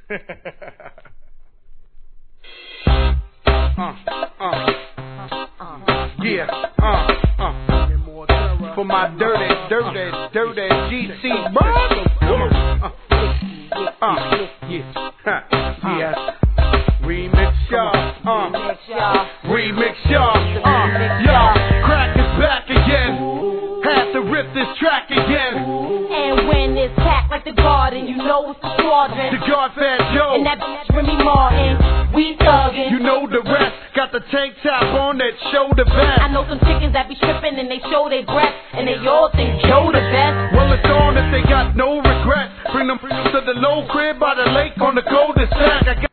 Yeah, for my dirty GC bros. Yeah. Remix y'all, remix y'all, crack is back again, had to rip this track again. And when it's packed like the garden, you know it's the squadron. The guard Fat Joe, and that bitch Remy Martin, we thuggin'. You know the rest, got the tank top on that shoulder vest. I know some chickens that be stripping and they show their breasts, and they all think Joe the best. Well, it's on if they got no regrets. Bring them to the low crib by the lake on the coldest sack.